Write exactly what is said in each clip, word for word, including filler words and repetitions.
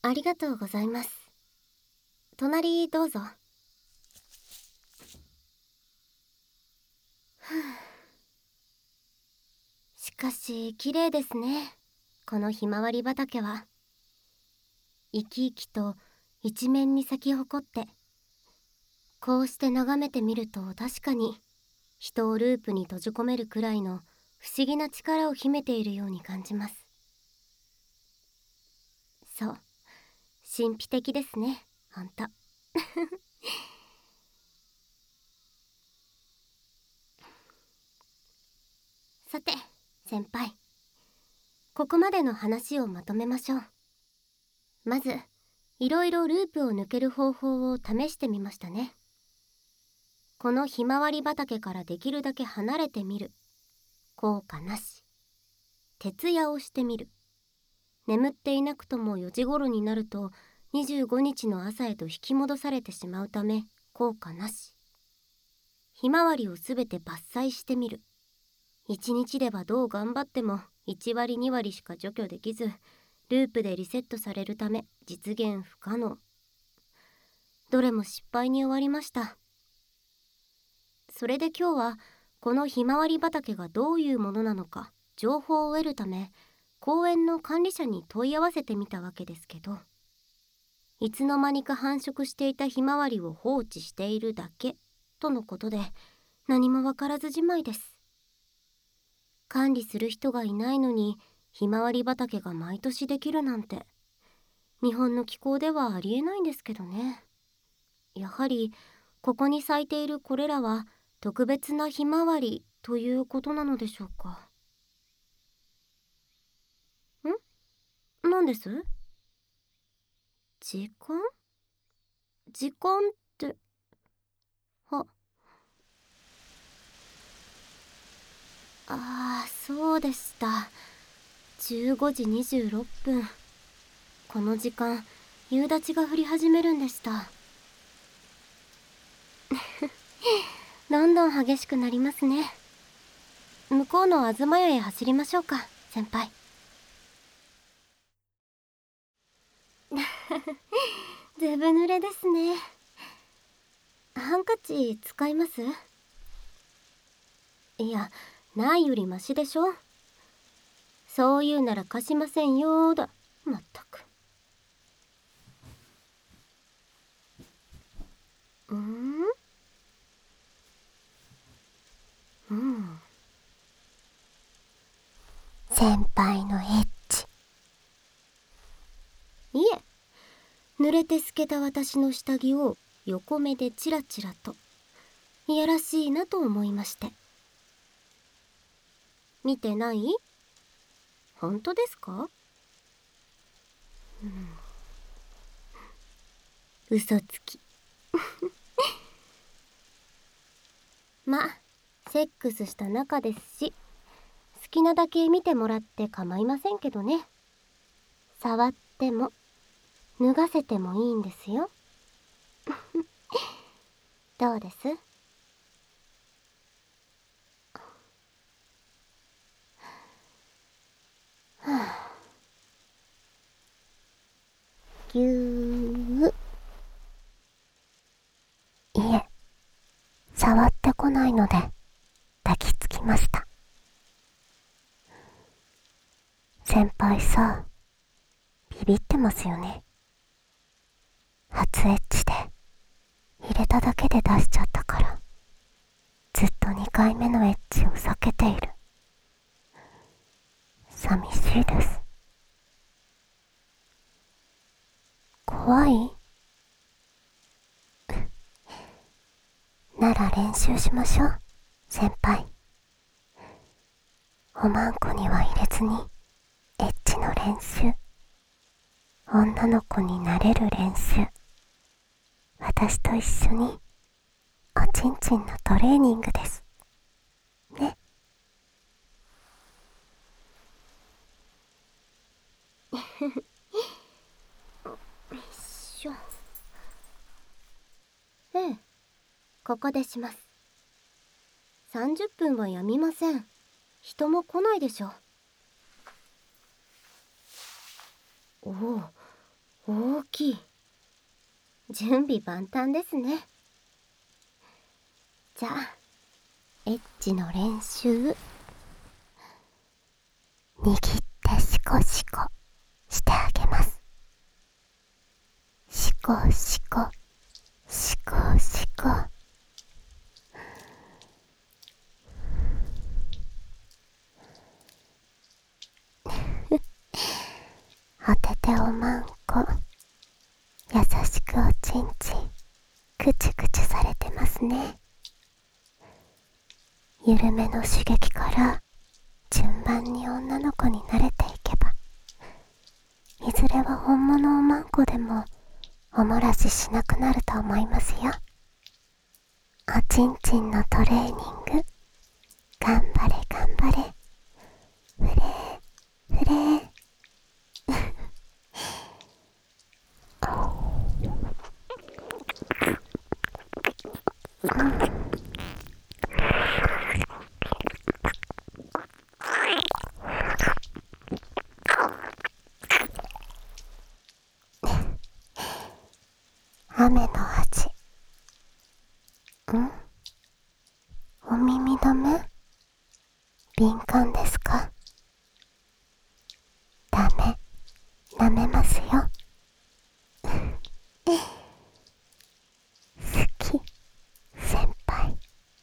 ありがとうございます。隣どうぞ。しかし綺麗ですね、このひまわり畑は。生き生きと一面に咲き誇って、こうして眺めてみると確かに人をループに閉じ込めるくらいの不思議な力を秘めているように感じます。そう、神秘的ですね、あんた。さて先輩、ここまでの話をまとめましょう。まずいろいろループを抜ける方法を試してみましたね。このひまわり畑からできるだけ離れてみる、効果なし。徹夜をしてみる、眠っていなくともよじ頃になるとにじゅうごにちの朝へと引き戻されてしまうため効果なし。ひまわりをすべて伐採してみる、いちにちではどう頑張ってもいちわりにわりしか除去できず、ループでリセットされるため実現不可能。どれも失敗に終わりました。それで今日はこのひまわり畑がどういうものなのか情報を得るため、公園の管理者に問い合わせてみたわけですけど、いつの間にか繁殖していたひまわりを放置しているだけとのことで、何もわからずじまいです。管理する人がいないのにひまわり畑が毎年できるなんて、日本の気候ではありえないんですけどね。やはりここに咲いているこれらは特別なひまわりということなのでしょうか。ん？何です？時間？時間って、あ、あー、そうでした。じゅうごじにじゅうろっぷん。この時間、夕立が降り始めるんでした。どんどん激しくなりますね。向こうの東屋へ走りましょうか、先輩。ずぶ濡れですね。ハンカチ使います？いや、ないよりマシでしょ。そういうなら貸しませんよーだ。まったく。うーんうん先輩のエッチ。いえ、濡れて透けた私の下着を横目でチラチラと、いやらしいなと思いまして。見てない？本当ですか？うん、嘘つき。ま、セックスした仲ですし、好きなだけ見てもらって構いませんけどね。触っても脱がせてもいいんですよ。どうです？はあ、ぎゅー。いえ、触ってこないので抱きつきました。先輩さ、ビビってますよね。初エッチで入れただけで出しちゃったから、ずっとにかいめのエッチを避けている。寂しいです。怖い？なら練習しましょう、先輩。おまんこには入れずにエッチの練習、女の子になれる練習、私と一緒におちんちんのトレーニングですね。よいしょ。ええ、ここでします。さんじゅっぷんはやみません。人も来ないでしょ。おお、 大きい。準備万端ですね。じゃあエッチの練習。握ってシコシコしてあげます。シコシコシコシコ。おてておまんこ、優しくおちんちんくちゅくちゅされてますね。緩めの刺激から順番に女の子に慣れていけば、いずれは本物おまんこでもおもらししなくなると思いますよ。おちんちんのトレーニング、頑張れ頑張れ。フレーフレー雨の味。ん？お耳止め？敏感ですか？ダメ、舐めますよ。好き、先輩。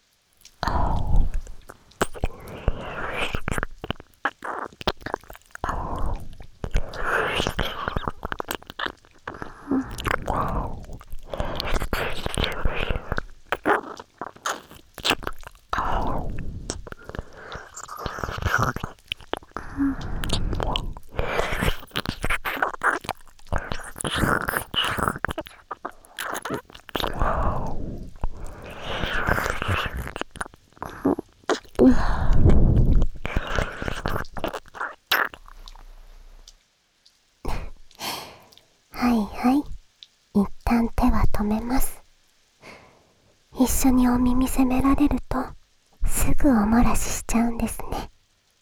はいはい、一旦手は止めます。一緒にお耳責められるとすぐおもらししちゃうんですね。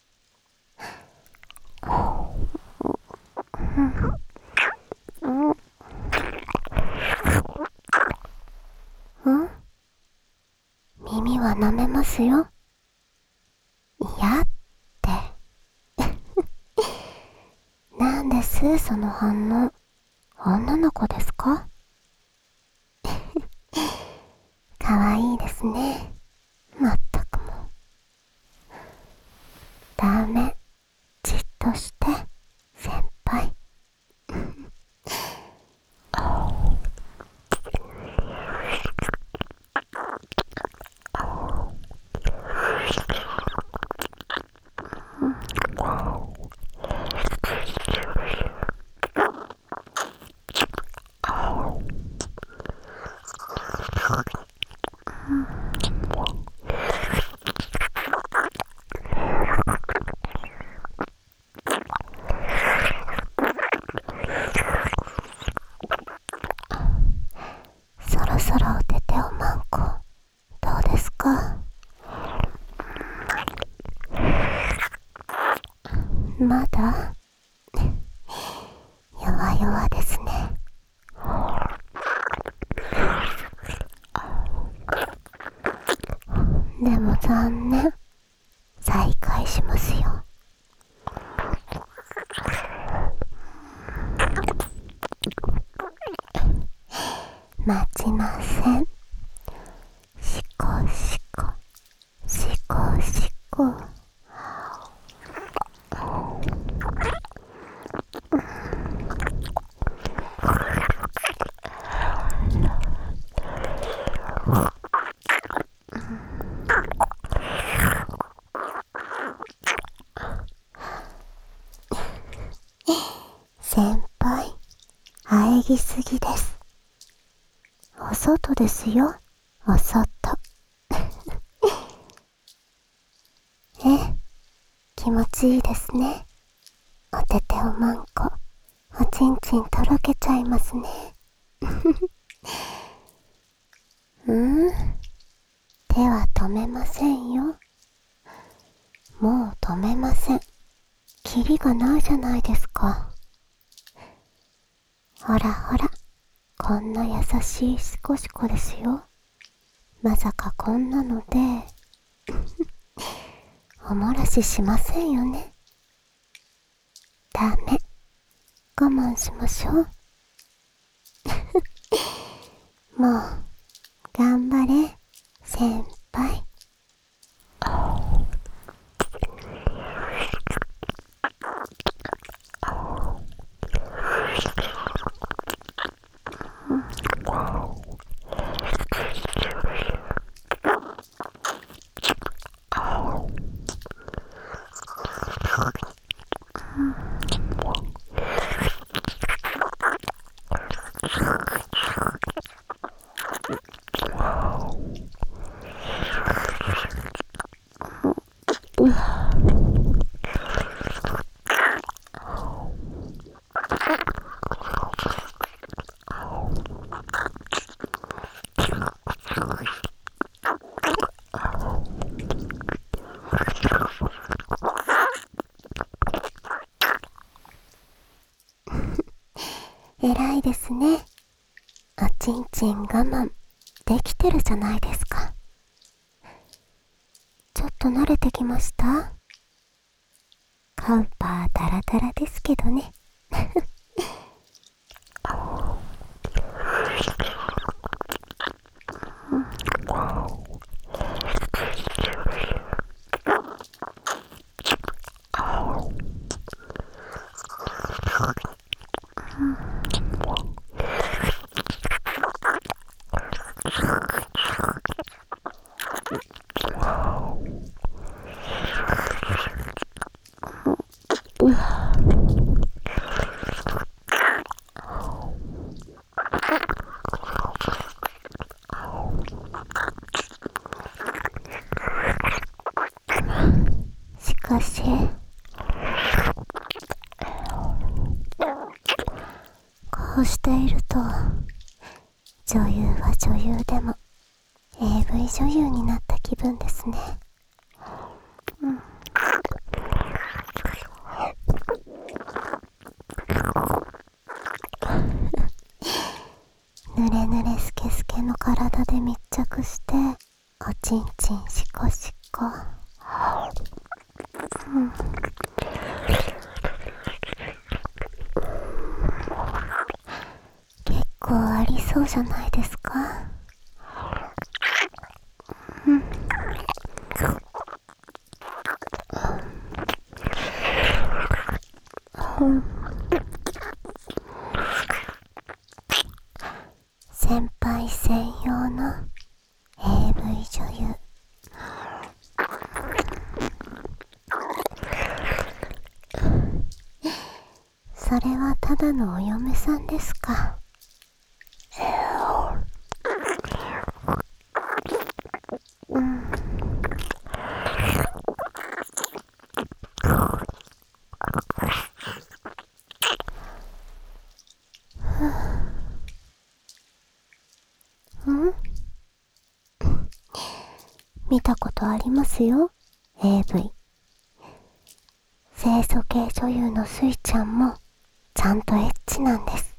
ん？耳は舐めますよ。嫌って。なんですその反応。女の子ですか？かわいいですね。まったくもう。ダメ。じっとして、先輩。そろそろおてておまんこ、どうですか？まだ弱々ですね。でも残念。再開しますよ。待ちません。シコシコシコシコ。先輩、喘ぎすぎです。お外ですよ、お外。え、気持ちいいですね。おてておまんこ、おちんちんとろけちゃいますね。うん？手は止めませんよ。もう止めません。キリがないじゃないですか。 ほらほら、こんな優しいシコシコですよ。まさかこんなのでおもらししませんよね。ダメ、我慢しましょうもう頑張れ先輩。偉いですね。おちんちん我慢できてるじゃないですか。ちょっと慣れてきました？カウパーダラダラですけどねしかしこうしていると女優は女優でも エーブイ 女優になった気分ですね。うん、ぬれぬれスケスケの体で密着しておちんちんしこしこ、うん、結構ありそうじゃないですか。うん、うん、先輩専用の エーブイ 女優。それはただのお嫁さんですか。うん、うん、見たことありますよ エーブイ。 清楚系女優のスイちゃんもちゃんとエッチなんです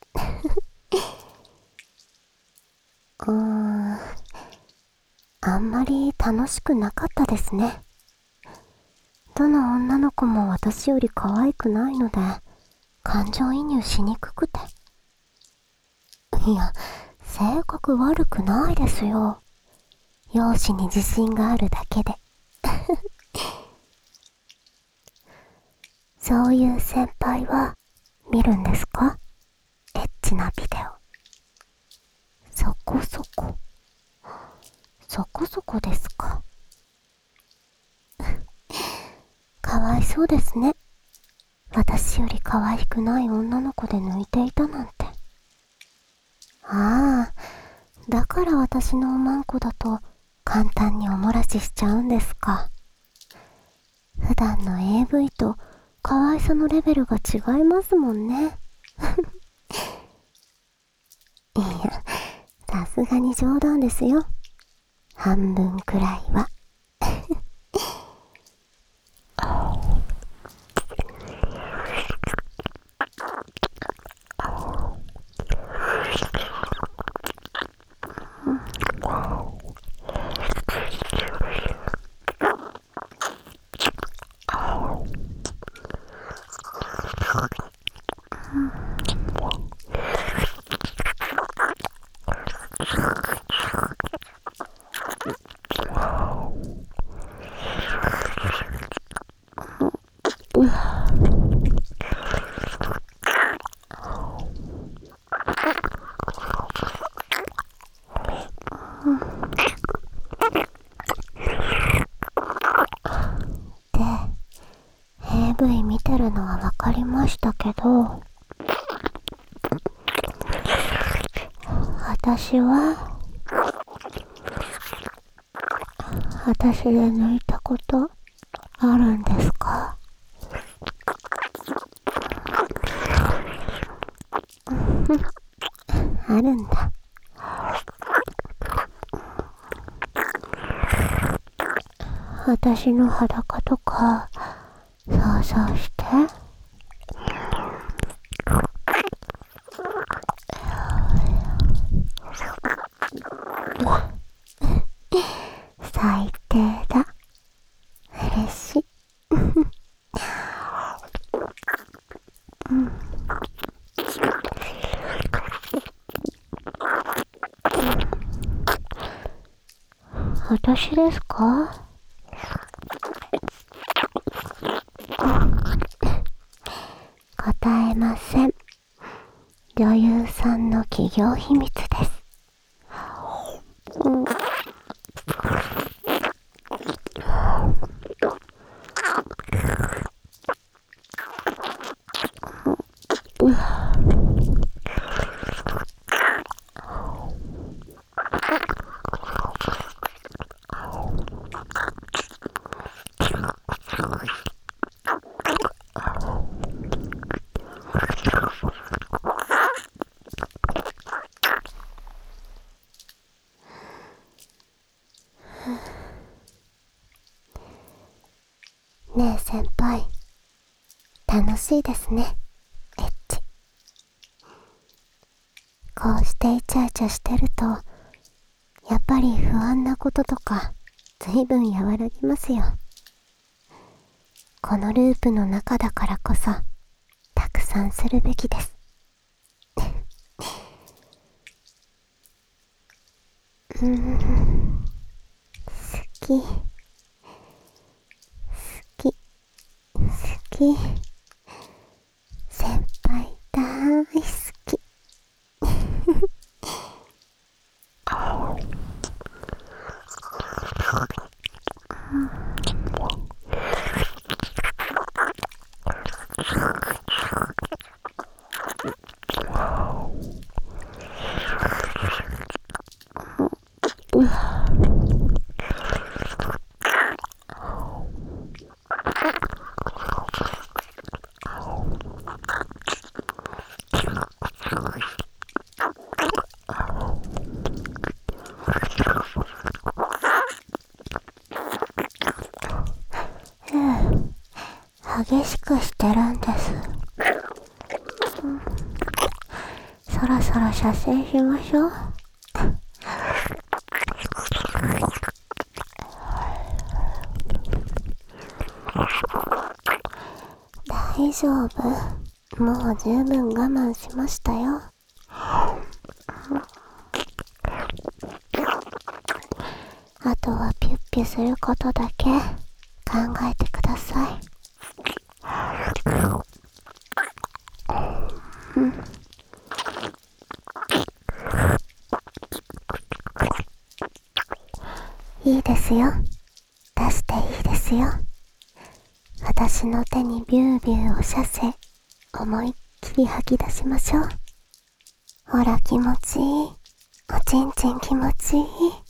うーん、あんまり楽しくなかったですね。どの女の子も私より可愛くないので感情移入しにくくて。いや、性格悪くないですよ。容姿に自信があるだけでそういう先輩は見るんですか？エッチなビデオ。そこそこそこそこですか。かわいそうですね。私より可愛くない女の子で抜いていたなんて。ああ、だから私のおまんこだと簡単におもらししちゃうんですか。普段の エーブイ と可愛さのレベルが違いますもんねいや、さすがに冗談ですよ。半分くらいはブイ 見てるのはわかりましたけど、私は私で抜いたことあるんですか？あるんだ。私の裸とか想像して。最低だ。嬉しい。うん、私ですか？答えません。女優さんの企業秘密です。うん、ねえ先輩、楽しいですね、エッチ。こうしてイチャイチャしてると、やっぱり不安なこととかずいぶん和らぎますよ。このループの中だからこそたくさんするべきです。うーん、好き好き好き、先輩大好き。激しくしてるんです。うん、そろそろ射精しましょう。大丈夫。もう十分我慢しましたよ。あとはピュッピュすることだけ考えてください。うん、いいですよ。出していいですよ。私の手にビュービューを射精、思いっきり吐き出しましょう。ほら気持ちいい。おちんちん気持ちいい。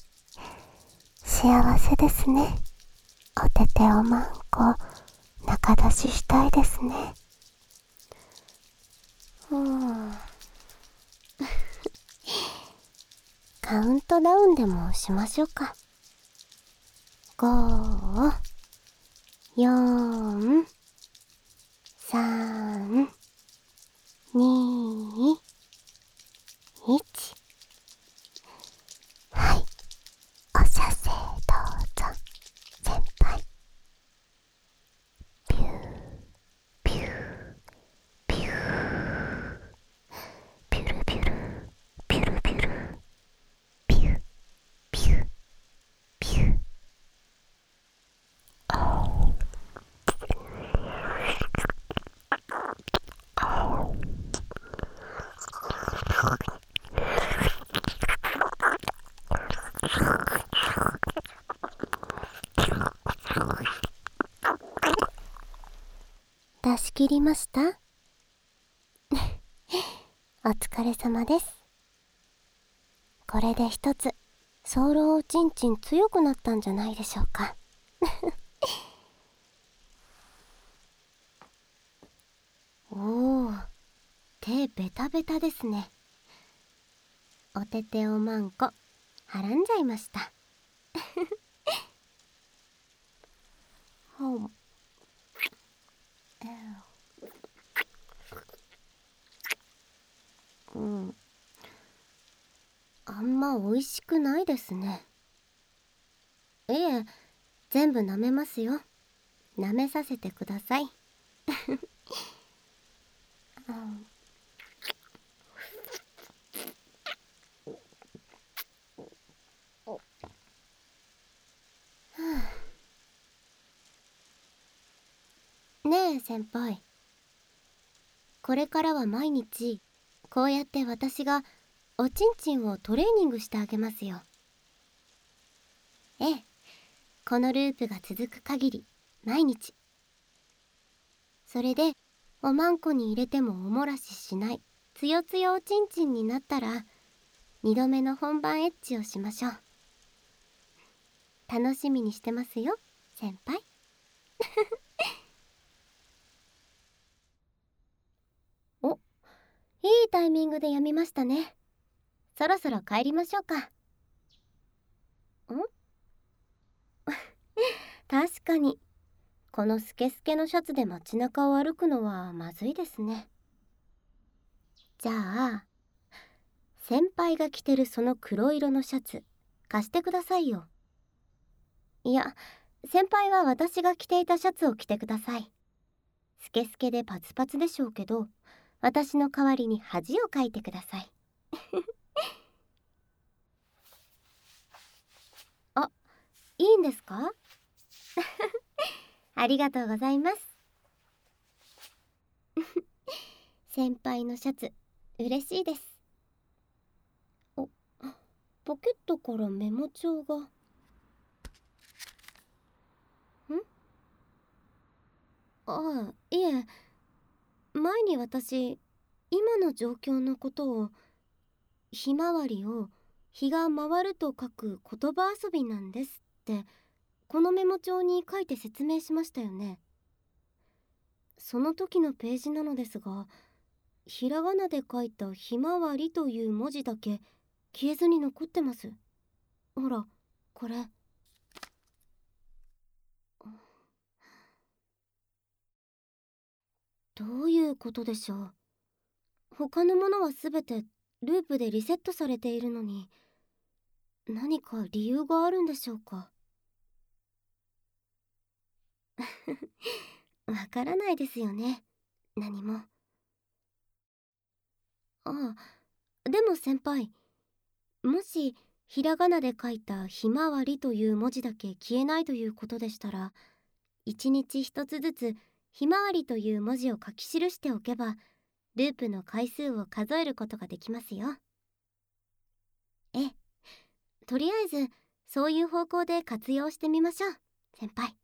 幸せですね。おてておまんこ中出ししたいですね。うん。カウントダウンでもしましょうか。ご、よん、さん、に、いち。はい、お射精どうぞ、先輩。ピュー、ピュー、ピュー、ピュルピュル、ピュルピュル、ピュー、ピュー、ピュー。 出し切りました？お疲れ様です。これで一つソウルおちんちん強くなったんじゃないでしょうか。おお、手ベタベタですね。おてておまんこはらんじゃいました。うん、あんま美味しくないですね。いえ、全部舐めますよ。舐めさせてください。うん、ねえ先輩、これからは毎日こうやって私がおちんちんをトレーニングしてあげますよ。ええ、このループが続く限り毎日。それでおまんこに入れてもおもらししないつよつよおちんちんになったらにどめの本番エッチをしましょう。楽しみにしてますよ先輩。お、いいタイミングでやみましたね。そろそろ帰りましょうか。ん確かにこのスケスケのシャツで街中を歩くのはまずいですね。じゃあ先輩が着てるその黒色のシャツ貸してくださいよ。いや、先輩は私が着ていたシャツを着てください。スケスケでパツパツでしょうけど、私の代わりに恥をかいてください。あ、いいんですか？ありがとうございます。先輩のシャツ嬉しいです。お、ポケットからメモ帳が。ん？ああ、いえ、前に私今の状況のことをひまわりを日が回ると書く言葉遊びなんですってこのメモ帳に書いて説明しましたよね。その時のページなのですが、ひらがなで書いたひまわりという文字だけ消えずに残ってます。ほらこれ。どういうことでしょう。他のものはすべてループでリセットされているのに、何か理由があるんでしょうか。わからないですよね、何も。ああ、でも先輩、もしひらがなで書いたひまわりという文字だけ消えないということでしたら、一日一つずつひまわりという文字を書き記しておけばループの回数を数えることができますよ。ええ、とりあえずそういう方向で活用してみましょう先輩。